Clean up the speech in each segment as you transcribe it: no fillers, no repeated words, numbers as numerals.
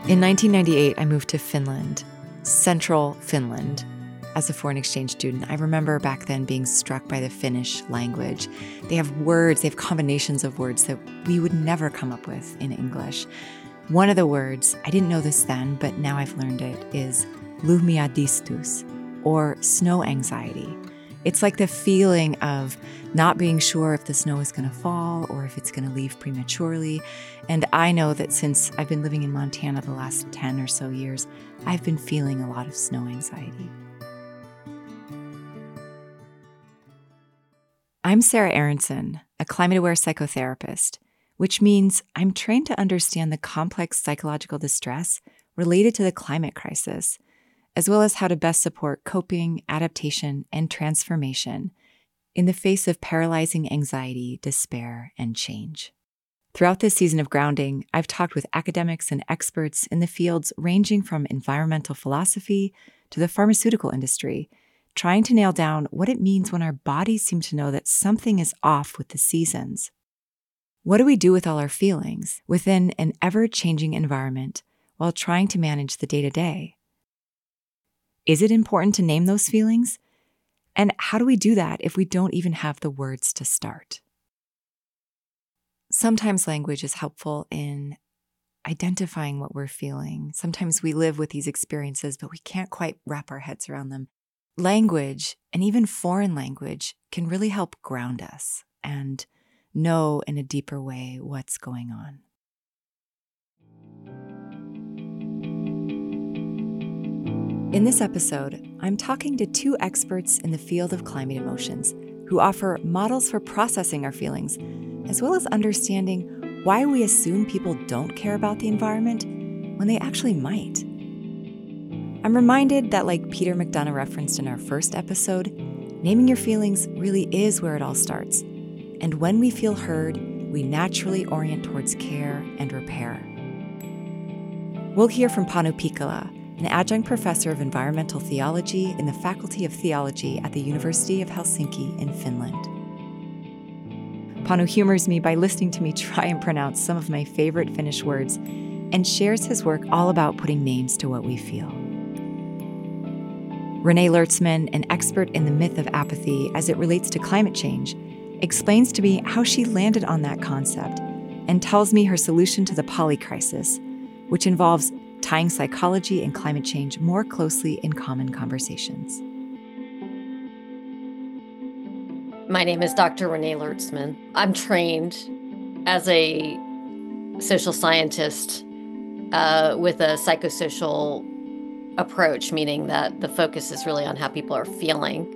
In 1998, I moved to Finland, central Finland, as a foreign exchange student. I remember back then being struck by the Finnish language. They have words, they have combinations of words that we would never come up with in English. One of the words, I didn't know this then, but now I've learned it, is lumiadistus, or snow anxiety. It's like the feeling of not being sure if the snow is going to fall or if it's going to leave prematurely. And I know that since I've been living in Montana the last 10 or so years, I've been feeling a lot of snow anxiety. I'm Sarah Aronson, a climate-aware psychotherapist, which means I'm trained to understand the complex psychological distress related to the climate crisis, as well as how to best support coping, adaptation, and transformation in the face of paralyzing anxiety, despair, and change. Throughout this season of Grounding, I've talked with academics and experts in the fields ranging from environmental philosophy to the pharmaceutical industry, trying to nail down what it means when our bodies seem to know that something is off with the seasons. What do we do with all our feelings within an ever-changing environment while trying to manage the day-to-day? Is it important to name those feelings? And how do we do that if we don't even have the words to start? Sometimes language is helpful in identifying what we're feeling. Sometimes we live with these experiences, but we can't quite wrap our heads around them. Language, and even foreign language, can really help ground us and know in a deeper way what's going on. In this episode, I'm talking to two experts in the field of climate emotions who offer models for processing our feelings, as well as understanding why we assume people don't care about the environment when they actually might. I'm reminded that, like Peter McDonough referenced in our first episode, naming your feelings really is where it all starts. And when we feel heard, we naturally orient towards care and repair. We'll hear from Panu Pikkala, an adjunct professor of environmental theology in the Faculty of Theology at the University of Helsinki in Finland. Panu humors me by listening to me try and pronounce some of my favorite Finnish words and shares his work all about putting names to what we feel. Renee Lertzman, an expert in the myth of apathy as it relates to climate change, explains to me how she landed on that concept and tells me her solution to the polycrisis, which involves tying psychology and climate change more closely in common conversations. My name is Dr. Renee Lertzman. I'm trained as a social scientist with a psychosocial approach, meaning that the focus is really on how people are feeling.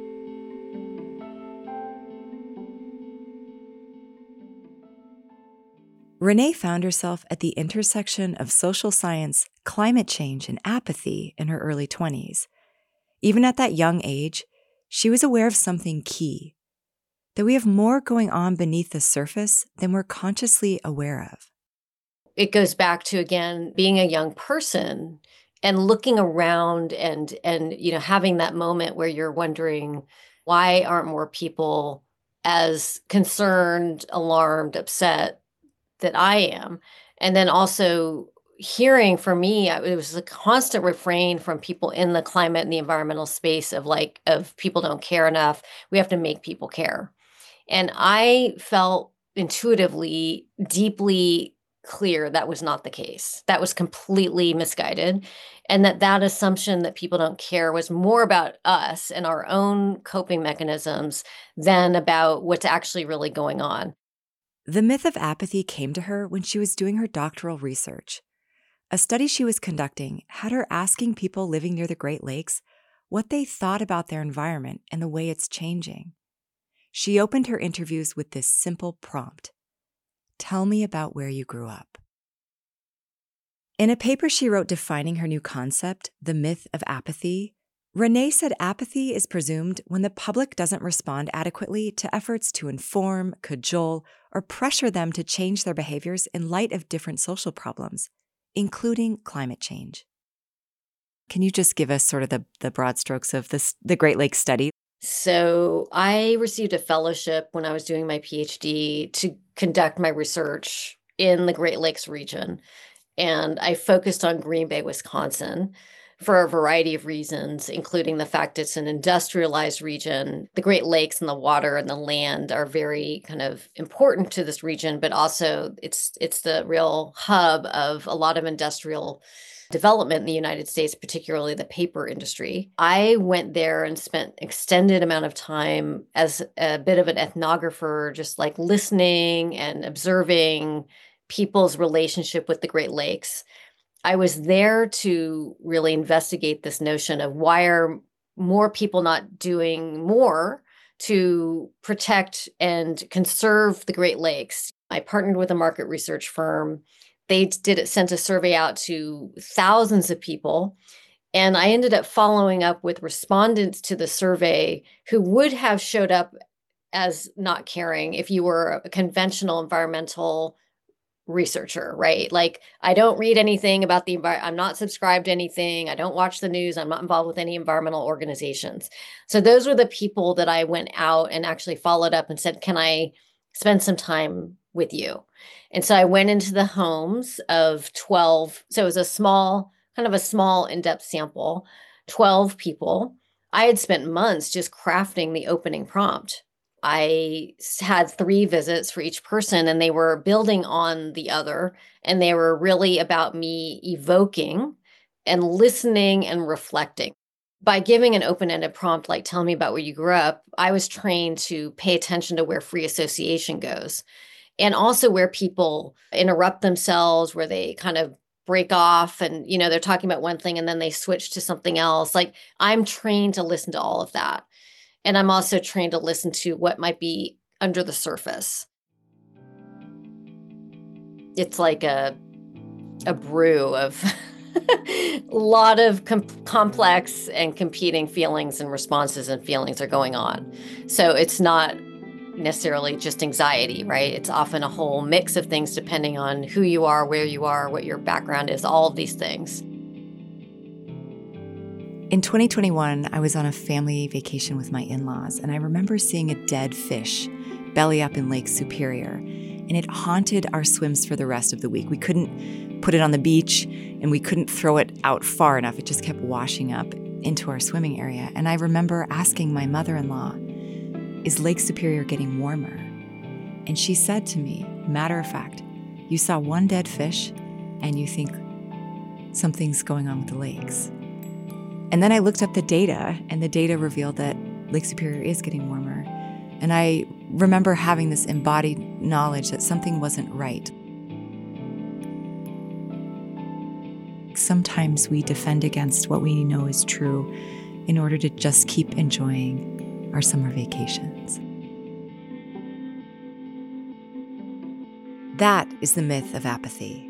Renee found herself at the intersection of social science, climate change, and apathy in her early 20s. Even at that young age, she was aware of something key, that we have more going on beneath the surface than we're consciously aware of. It goes back to, again, being a young person and looking around and having that moment where you're wondering, why aren't more people as concerned, alarmed, upset that I am? And then also hearing, for me, it was a constant refrain from people in the climate and the environmental space of people don't care enough. We have to make people care. And I felt intuitively, deeply clear that was not the case. That was completely misguided. And that assumption that people don't care was more about us and our own coping mechanisms than about what's actually really going on. The myth of apathy came to her when she was doing her doctoral research. A study she was conducting had her asking people living near the Great Lakes what they thought about their environment and the way it's changing. She opened her interviews with this simple prompt: tell me about where you grew up. In a paper she wrote defining her new concept, the myth of apathy, Renee said apathy is presumed when the public doesn't respond adequately to efforts to inform, cajole, or pressure them to change their behaviors in light of different social problems, including climate change. Can you just give us sort of the broad strokes of the Great Lakes study? So I received a fellowship when I was doing my PhD to conduct my research in the Great Lakes region. And I focused on Green Bay, Wisconsin for a variety of reasons, including the fact it's an industrialized region. The Great Lakes and the water and the land are very kind of important to this region, but also it's the real hub of a lot of industrial development in the United States, particularly the paper industry. I went there and spent extended amount of time as a bit of an ethnographer, just like listening and observing people's relationship with the Great Lakes. I was there to really investigate this notion of why are more people not doing more to protect and conserve the Great Lakes. I partnered with a market research firm. They sent a survey out to thousands of people. And I ended up following up with respondents to the survey who would have showed up as not caring if you were a conventional environmental researcher, right? Like, I don't read anything about the environment. I'm not subscribed to anything. I don't watch the news. I'm not involved with any environmental organizations. So those were the people that I went out and actually followed up and said, can I spend some time with you? And so I went into the homes of 12. So it was a small, kind of a small in-depth sample, 12 people. I had spent months just crafting the opening prompt. I had 3 visits for each person, and they were building on the other, and they were really about me evoking and listening and reflecting. By giving an open-ended prompt, like tell me about where you grew up, I was trained to pay attention to where free association goes, and also where people interrupt themselves, where they kind of break off and, they're talking about one thing and then they switch to something else. Like, I'm trained to listen to all of that. And I'm also trained to listen to what might be under the surface. It's like a brew of a lot of complex and competing feelings and responses and feelings are going on. So it's not necessarily just anxiety, right? It's often a whole mix of things depending on who you are, where you are, what your background is, all of these things. In 2021, I was on a family vacation with my in-laws, and I remember seeing a dead fish belly up in Lake Superior, and it haunted our swims for the rest of the week. We couldn't put it on the beach, and we couldn't throw it out far enough. It just kept washing up into our swimming area. And I remember asking my mother-in-law, is Lake Superior getting warmer? And she said to me, matter of fact, you saw one dead fish, and you think something's going on with the lakes. And then I looked up the data, and the data revealed that Lake Superior is getting warmer. And I remember having this embodied knowledge that something wasn't right. Sometimes we defend against what we know is true in order to just keep enjoying our summer vacations. That is the myth of apathy.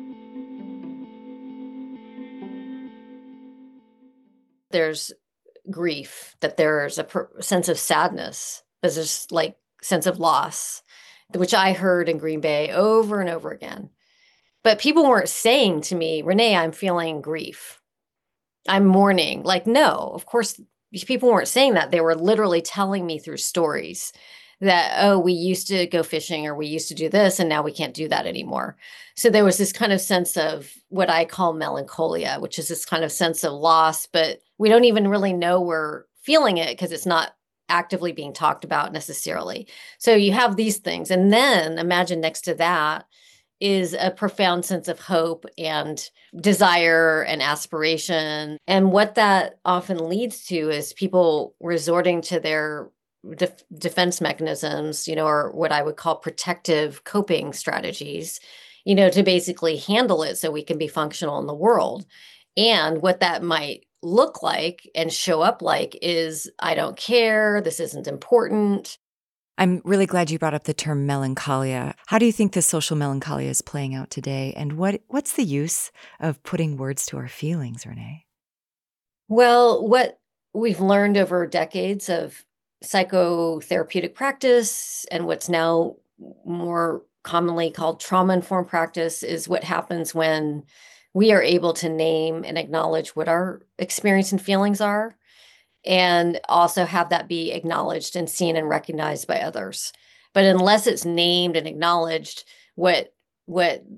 There's grief, that there's a sense of sadness, there's this like sense of loss, which I heard in Green Bay over and over again. But people weren't saying to me, Renee, I'm feeling grief, I'm mourning. Like, no, of course, people weren't saying that. They were literally telling me through stories that, oh, we used to go fishing or we used to do this and now we can't do that anymore. So there was this kind of sense of what I call melancholia, which is this kind of sense of loss, but we don't even really know we're feeling it because it's not actively being talked about necessarily. So you have these things. And then imagine next to that is a profound sense of hope and desire and aspiration. And what that often leads to is people resorting to their defense mechanisms, or what I would call protective coping strategies, to basically handle it so we can be functional in the world. And what that might look like and show up like is, I don't care, this isn't important. I'm really glad you brought up the term melancholia. How do you think the social melancholia is playing out today? And what's the use of putting words to our feelings, Renee? Well, what we've learned over decades of psychotherapeutic practice and what's now more commonly called trauma-informed practice is what happens when we are able to name and acknowledge what our experience and feelings are, and also have that be acknowledged and seen and recognized by others. But unless it's named and acknowledged, what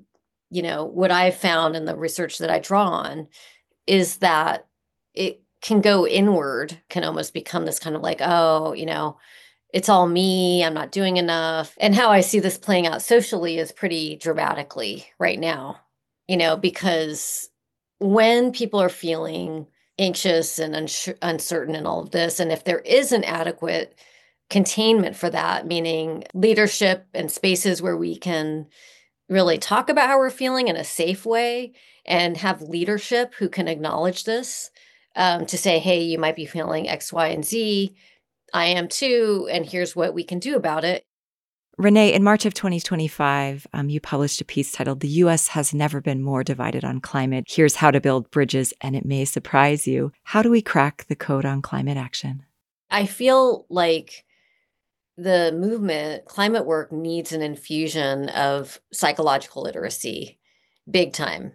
what I've found in the research that I draw on is that it can go inward, can almost become this kind of like, oh, it's all me, I'm not doing enough. And how I see this playing out socially is pretty dramatically right now, because when people are feeling anxious and uncertain and all of this, and if there is an adequate containment for that, meaning leadership and spaces where we can really talk about how we're feeling in a safe way and have leadership who can acknowledge this, to say, hey, you might be feeling X, Y, and Z. I am too, and here's what we can do about it. Renee, in March of 2025, you published a piece titled "The U.S. Has Never Been More Divided on Climate. Here's How to Build Bridges, and It May Surprise You. How do we crack the code on climate action?" I feel like the movement, climate work, needs an infusion of psychological literacy, big time.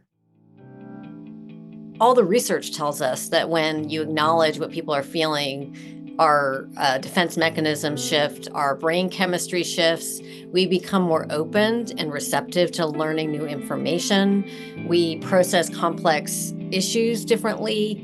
All the research tells us that when you acknowledge what people are feeling, our defense mechanisms shift, our brain chemistry shifts, we become more open and receptive to learning new information. We process complex issues differently.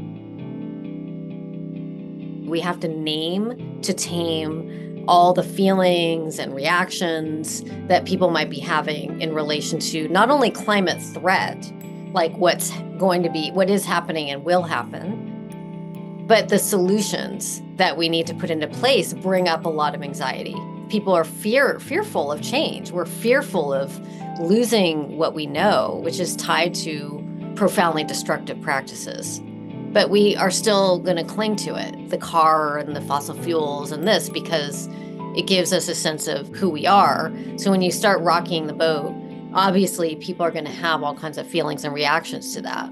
We have to name to tame all the feelings and reactions that people might be having in relation to not only climate threat, like what is happening and will happen, but the solutions that we need to put into place bring up a lot of anxiety. People are fearful of change. We're fearful of losing what we know, which is tied to profoundly destructive practices. But we are still going to cling to it, the car and the fossil fuels and this, because it gives us a sense of who we are. So when you start rocking the boat, obviously people are going to have all kinds of feelings and reactions to that.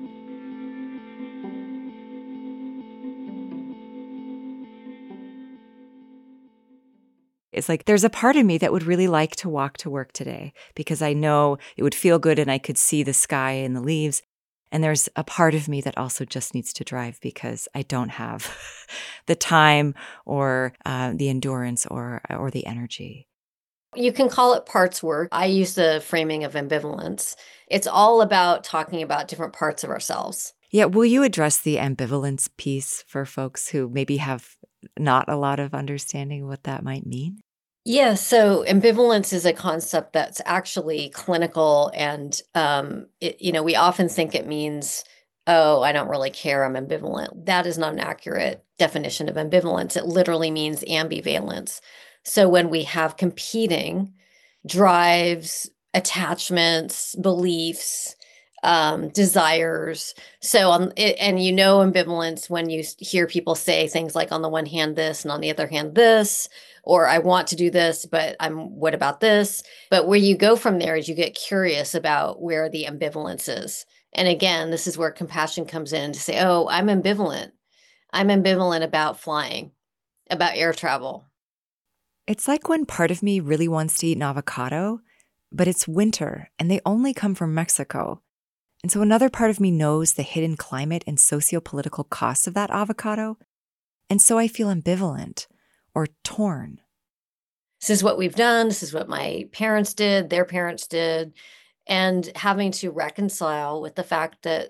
It's like there's a part of me that would really like to walk to work today because I know it would feel good and I could see the sky and the leaves. And there's a part of me that also just needs to drive because I don't have the time or the endurance or the energy. You can call it parts work. I use the framing of ambivalence. It's all about talking about different parts of ourselves. Yeah. Will you address the ambivalence piece for folks who maybe have not a lot of understanding what that might mean? Yeah, so ambivalence is a concept that's actually clinical, and we often think it means, oh, I don't really care, I'm ambivalent. That is not an accurate definition of ambivalence. It literally means ambivalence. So when we have competing drives, attachments, beliefs, desires. So ambivalence when you hear people say things like, on the one hand this and on the other hand this, or I want to do this, but what about this? But where you go from there is you get curious about where the ambivalence is. And again, this is where compassion comes in to say, oh, I'm ambivalent. I'm ambivalent about flying, about air travel. It's like when part of me really wants to eat an avocado, but it's winter and they only come from Mexico. And so another part of me knows the hidden climate and socio-political costs of that avocado. And so I feel ambivalent or torn. This is what we've done. This is what my parents did, their parents did. And having to reconcile with the fact that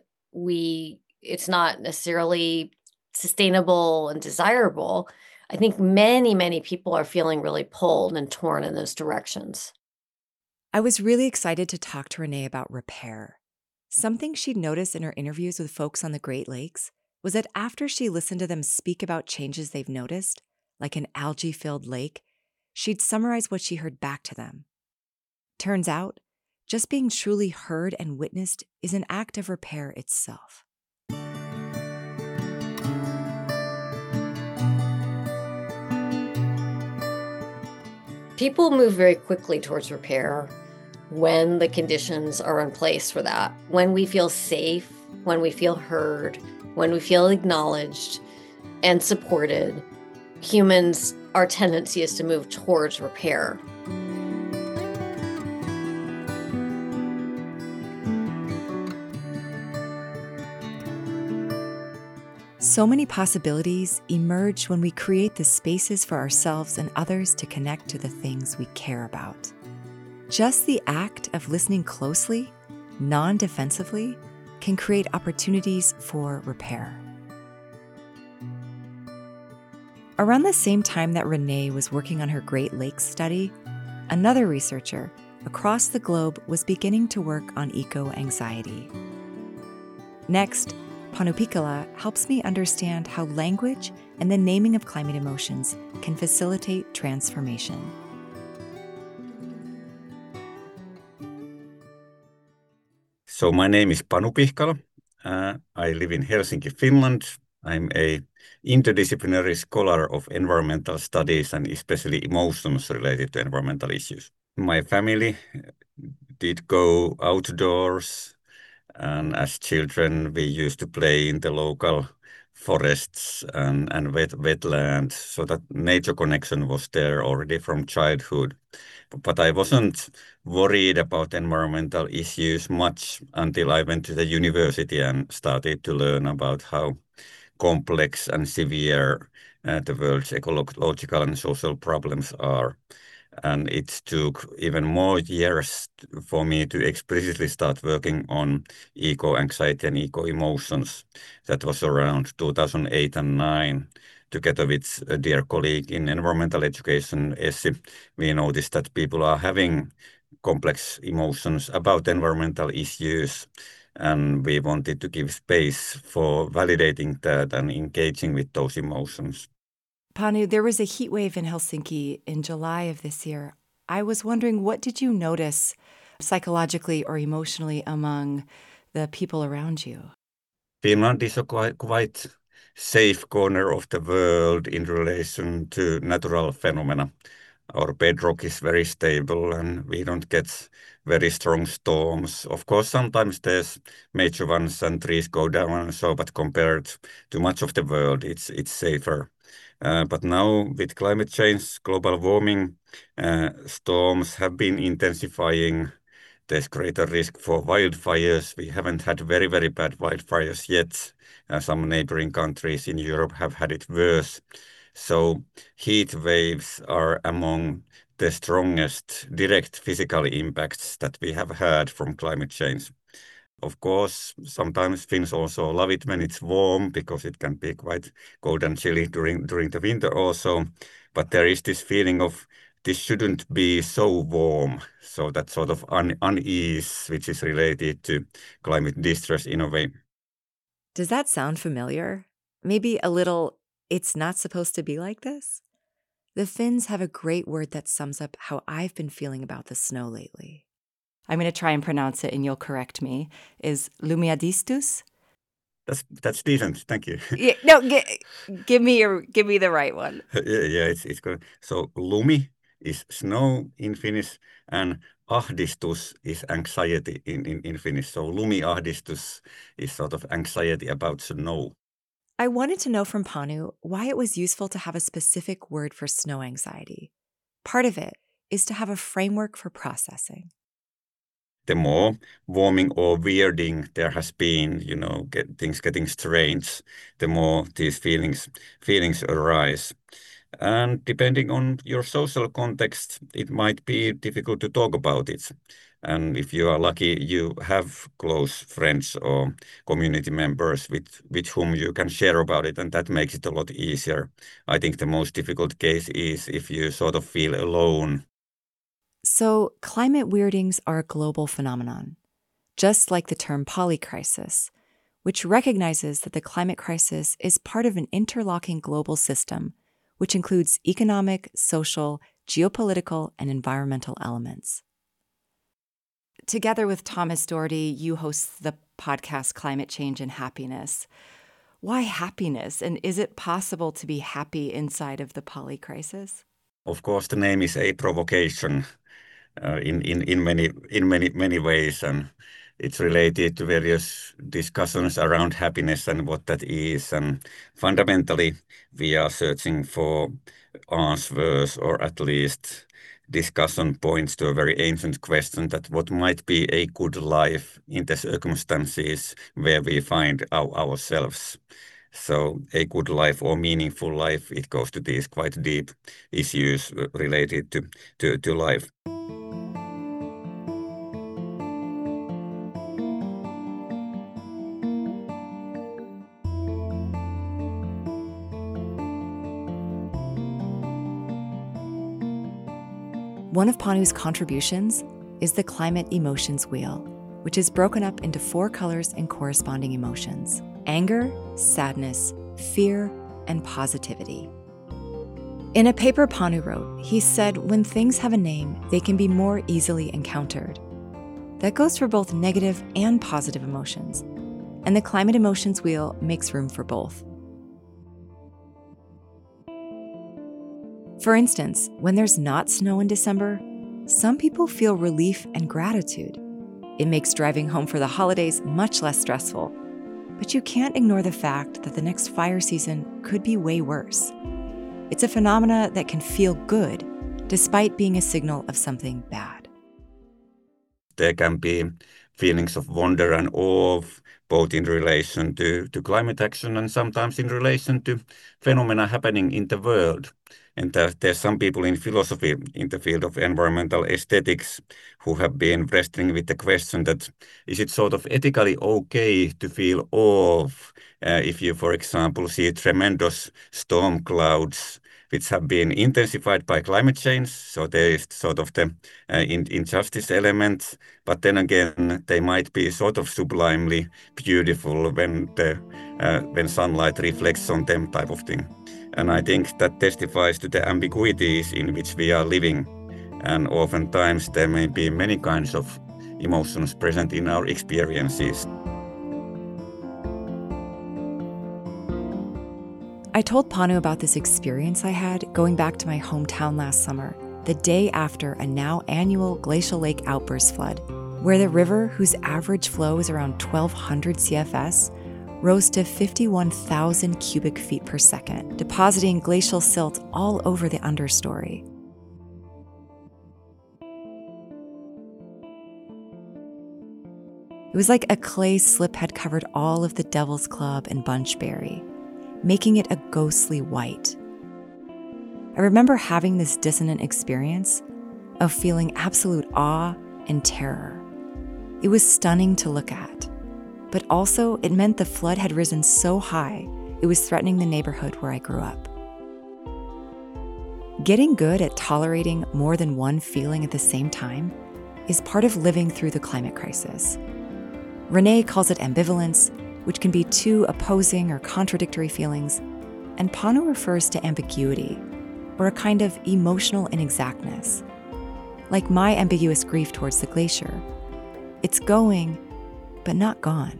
it's not necessarily sustainable and desirable. I think many, many people are feeling really pulled and torn in those directions. I was really excited to talk to Renee about repair. Something she'd noticed in her interviews with folks on the Great Lakes was that after she listened to them speak about changes they've noticed, like an algae-filled lake, she'd summarize what she heard back to them. Turns out, just being truly heard and witnessed is an act of repair itself. People move very quickly towards repair when the conditions are in place for that. When we feel safe, when we feel heard, when we feel acknowledged and supported, humans, our tendency is to move towards repair. So many possibilities emerge when we create the spaces for ourselves and others to connect to the things we care about. Just the act of listening closely non-defensively, can create opportunities for repair. Around the same time that Renee was working on her Great Lakes study, another researcher across the globe was beginning to work on eco-anxiety. Next, Panu Pikkala helps me understand how language and the naming of climate emotions can facilitate transformation. So my name is Panu Pihkala. I live in Helsinki, Finland. I'm a interdisciplinary scholar of environmental studies and especially emotions related to environmental issues. My family did go outdoors, and as children we used to play in the local forests and wetlands, so that nature connection was there already from childhood. But I wasn't worried about environmental issues much until I went to the university and started to learn about how complex and severe the world's ecological and social problems are. And it took even more years for me to explicitly start working on eco-anxiety and eco-emotions. That was around 2008 and 2009. Together with a dear colleague in environmental education, Essi, we noticed that people are having complex emotions about environmental issues, and we wanted to give space for validating that and engaging with those emotions. Panu, there was a heat wave in Helsinki in July of this year. I was wondering, what did you notice psychologically or emotionally among the people around you? Finland is a quite safe corner of the world in relation to natural phenomena. Our bedrock is very stable and we don't get very strong storms. Of course, sometimes there's major ones and trees go down and so, but compared to much of the world, it's safer. But now with climate change, global warming, storms have been intensifying. There's greater risk for wildfires. We haven't had very, very bad wildfires yet. Some neighboring countries in Europe have had it worse. So heat waves are among the strongest direct physical impacts that we have had from climate change. Of course, sometimes Finns also love it when it's warm because it can be quite cold and chilly during the winter also. But there is this feeling of this shouldn't be so warm. So that sort of unease, which is related to climate distress in a way. Does that sound familiar? Maybe a little, it's not supposed to be like this? The Finns have a great word that sums up how I've been feeling about the snow lately. I'm going to try and pronounce it and you'll correct me, is lumiadistus? That's decent, thank you. Yeah, no, give me the right one. Yeah, it's good. So lumi is snow in Finnish, and ahdistus is anxiety in Finnish. So lumiahdistus is sort of anxiety about snow. I wanted to know from Panu why it was useful to have a specific word for snow anxiety. Part of it is to have a framework for processing. The more warming or weirding there has been, things getting strange, the more these feelings arise. And depending on your social context, it might be difficult to talk about it. And if you are lucky, you have close friends or community members with whom you can share about it, and that makes it a lot easier. I think the most difficult case is if you sort of feel alone. So climate weirdings are a global phenomenon, just like the term polycrisis, which recognizes that the climate crisis is part of an interlocking global system, which includes economic, social, geopolitical, and environmental elements. Together with Thomas Doherty, you host the podcast Climate Change and Happiness. Why happiness? And is it possible to be happy inside of the polycrisis? Of course, the name is a provocation in many ways, and it's related to various discussions around happiness and what that is. And fundamentally, we are searching for answers, or at least discussion points to a very ancient question, that what might be a good life in the circumstances where we find ourselves. So a good life or meaningful life, it goes to these quite deep issues related to life. One of Panu's contributions is the Climate Emotions Wheel, which is broken up into 4 colors and corresponding emotions: anger, sadness, fear, and positivity. In a paper Panu wrote, he said when things have a name, they can be more easily encountered. That goes for both negative and positive emotions, and the Climate Emotions Wheel makes room for both. For instance, when there's not snow in December, some people feel relief and gratitude. It makes driving home for the holidays much less stressful. But you can't ignore the fact that the next fire season could be way worse. It's a phenomena that can feel good, despite being a signal of something bad. There can be feelings of wonder and awe, both in relation to climate action and sometimes in relation to phenomena happening in the world. And there's some people in philosophy in the field of environmental aesthetics who have been wrestling with the question that is it sort of ethically okay to feel awe if you, for example, see tremendous storm clouds which have been intensified by climate change. So there is sort of the injustice element, but then again, they might be sort of sublimely beautiful when sunlight reflects on them, type of thing. And I think that testifies to the ambiguities in which we are living. And oftentimes there may be many kinds of emotions present in our experiences. I told Panu about this experience I had going back to my hometown last summer, the day after a now annual glacial lake outburst flood, where the river, whose average flow is around 1,200 CFS, rose to 51,000 cubic feet per second, depositing glacial silt all over the understory. It was like a clay slip had covered all of the Devil's Club and Bunchberry, making it a ghostly white. I remember having this dissonant experience of feeling absolute awe and terror. It was stunning to look at, but also it meant the flood had risen so high it was threatening the neighborhood where I grew up. Getting good at tolerating more than one feeling at the same time is part of living through the climate crisis. Renee calls it ambivalence, which can be two opposing or contradictory feelings, and Panu refers to ambiguity, or a kind of emotional inexactness. Like my ambiguous grief towards the glacier. It's going, but not gone.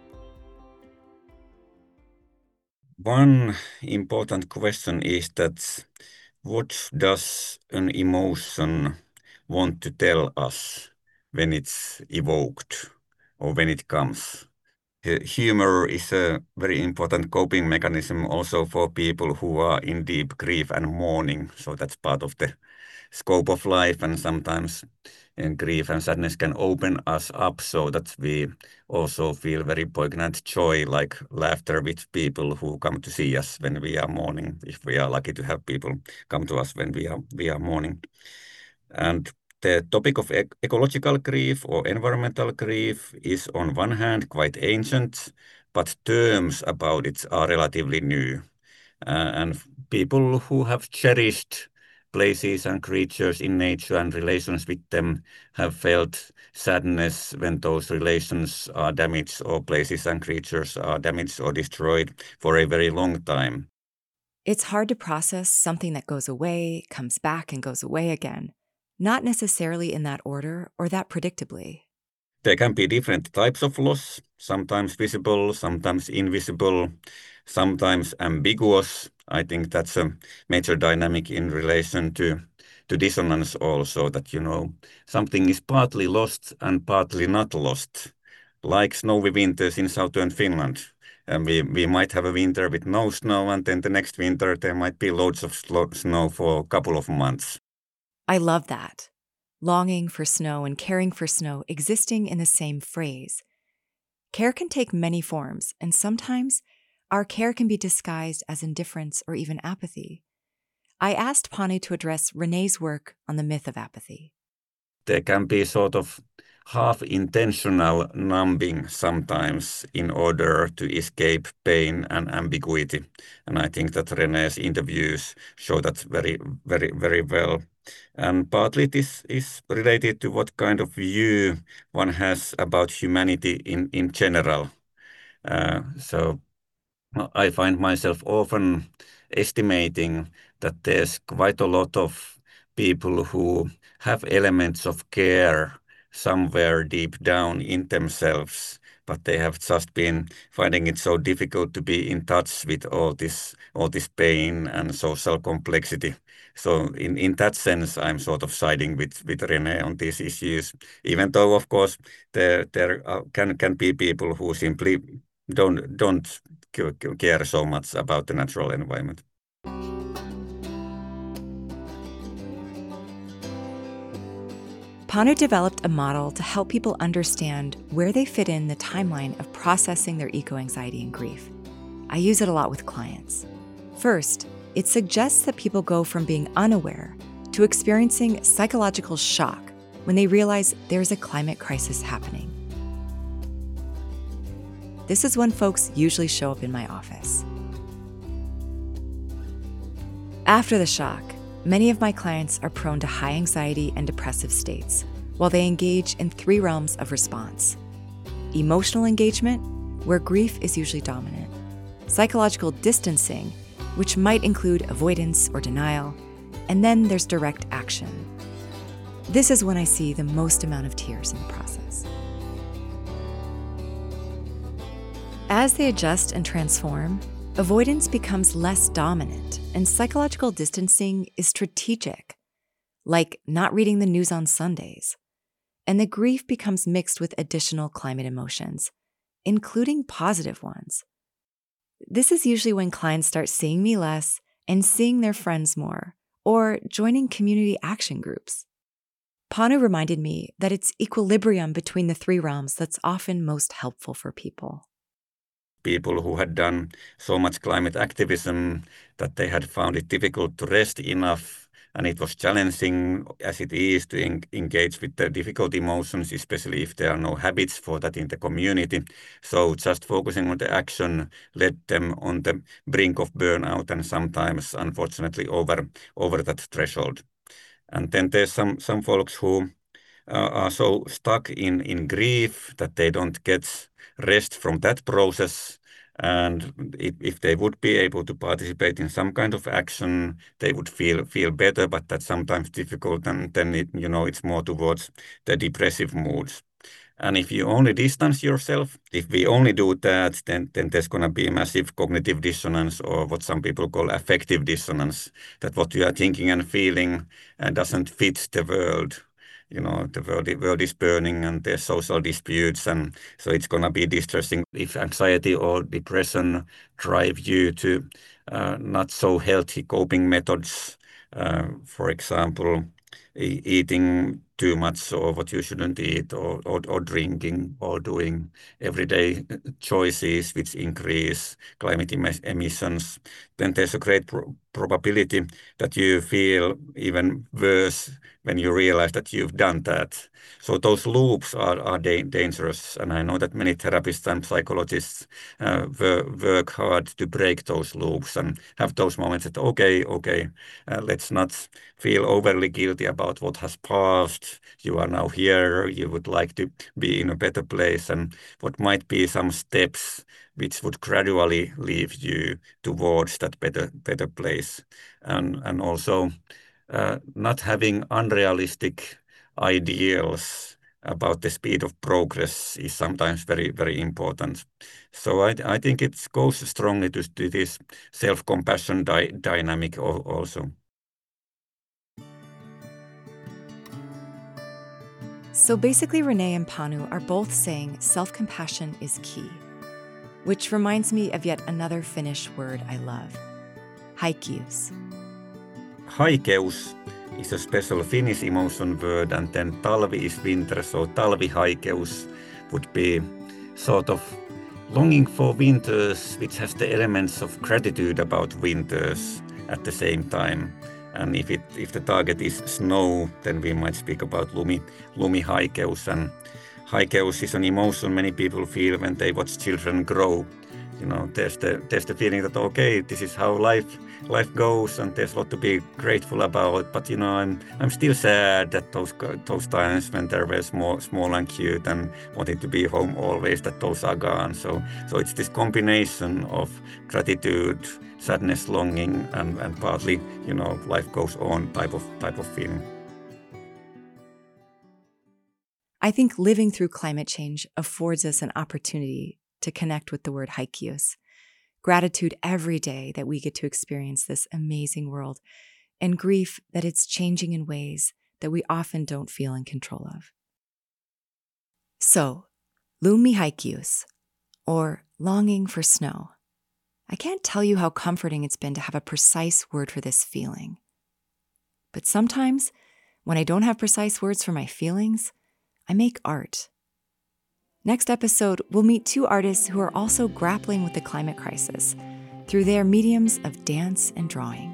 One important question is that what does an emotion want to tell us when it's evoked or when it comes? Humor is a very important coping mechanism also for people who are in deep grief and mourning. So that's part of the scope of life, and sometimes grief and sadness can open us up so that we also feel very poignant joy, like laughter with people who come to see us when we are mourning, if we are lucky to have people come to us when we are mourning. And the topic of ecological grief or environmental grief is on one hand quite ancient, but terms about it are relatively new. And people who have cherished places and creatures in nature and relations with them have felt sadness when those relations are damaged or places and creatures are damaged or destroyed for a very long time. It's hard to process something that goes away, comes back, and goes away again, not necessarily in that order or that predictably. There can be different types of loss, sometimes visible, sometimes invisible, sometimes ambiguous. I think that's a major dynamic in relation to dissonance also, that, something is partly lost and partly not lost, like snowy winters in southern Finland. And we might have a winter with no snow, and then the next winter there might be loads of snow for a couple of months. I love that. Longing for snow and caring for snow existing in the same phrase. Care can take many forms, and sometimes our care can be disguised as indifference or even apathy. I asked Panu to address Renee's work on the myth of apathy. there can be sort of half-intentional numbing sometimes in order to escape pain and ambiguity. And I think that René's interviews show that very, very, very well. And partly this is related to what kind of view one has about humanity in general. So I find myself often estimating that there's quite a lot of people who have elements of care somewhere deep down in themselves, but they have just been finding it so difficult to be in touch with all this pain and social complexity. So in that sense, I'm sort of siding with René on these issues, even though, of course, there can be people who simply don't care so much about the natural environment. Panu developed a model to help people understand where they fit in the timeline of processing their eco-anxiety and grief. I use it a lot with clients. First, it suggests that people go from being unaware to experiencing psychological shock when they realize there's a climate crisis happening. This is when folks usually show up in my office. After the shock, many of my clients are prone to high anxiety and depressive states, while they engage in 3 realms of response. Emotional engagement, where grief is usually dominant. Psychological distancing, which might include avoidance or denial. And then there's direct action. This is when I see the most amount of tears in the process. As they adjust and transform, avoidance becomes less dominant, and psychological distancing is strategic, like not reading the news on Sundays. And the grief becomes mixed with additional climate emotions, including positive ones. This is usually when clients start seeing me less and seeing their friends more, or joining community action groups. Panu reminded me that it's equilibrium between the 3 realms that's often most helpful for people. People who had done so much climate activism that they had found it difficult to rest enough, and it was challenging as it is to engage with the difficult emotions, especially if there are no habits for that in the community. So just focusing on the action led them on the brink of burnout and sometimes, unfortunately, over that threshold. And then there's some folks who are so stuck in grief that they don't get rest from that process. And if they would be able to participate in some kind of action, they would feel better, but that's sometimes difficult. And then it's more towards the depressive moods. And if you only distance yourself, if we only do that, then there's going to be massive cognitive dissonance, or what some people call affective dissonance, that what you are thinking and feeling doesn't fit the world. The world is burning and there's social disputes, and so it's going to be distressing if anxiety or depression drive you to not so healthy coping methods. For example, eating too much or what you shouldn't eat, or drinking, or doing everyday choices which increase climate emissions, then there's a great probability that you feel even worse when you realize that you've done that. So those loops are dangerous, and I know that many therapists and psychologists work hard to break those loops and have those moments that, okay, let's not feel overly guilty about what has passed. You are now here, you would like to be in a better place, and what might be some steps which would gradually lead you towards that better place. And also not having unrealistic ideals about the speed of progress is sometimes very, very important. So I think it goes strongly to this self-compassion dynamic also. So basically, René and Panu are both saying self-compassion is key, which reminds me of yet another Finnish word I love, haikeus. Haikeus is a special Finnish emotion word, and then talvi is winter, so talvihaikeus would be sort of longing for winters, which has the elements of gratitude about winters at the same time. And if the target is snow, then we might speak about lumihaikeus. And haikeus is an emotion many people feel when they watch children grow. You know, there's the feeling that, okay, this is how life goes, and there's a lot to be grateful about. But you know, I'm still sad that those times when they were small and cute and wanted to be home always, that those are gone. So it's this combination of gratitude, sadness, longing, and partly, you know, life goes on type of feeling. I think living through climate change affords us an opportunity to connect with the word haikeus, gratitude every day that we get to experience this amazing world, and grief that it's changing in ways that we often don't feel in control of. So, lumihaikeus, or longing for snow. I can't tell you how comforting it's been to have a precise word for this feeling. But sometimes, when I don't have precise words for my feelings, I make art. Next episode, we'll meet two artists who are also grappling with the climate crisis through their mediums of dance and drawing.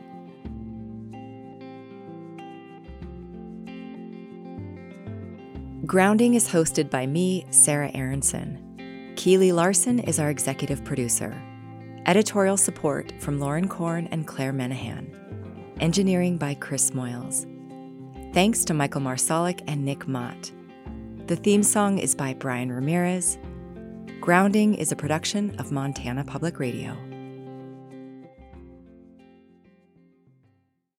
Grounding is hosted by me, Sarah Aronson. Keely Larson is our executive producer. Editorial support from Lauren Korn and Claire Menahan. Engineering by Chris Moyles. Thanks to Michael Marsalic and Nick Mott. The theme song is by Brian Ramirez. Grounding is a production of Montana Public Radio.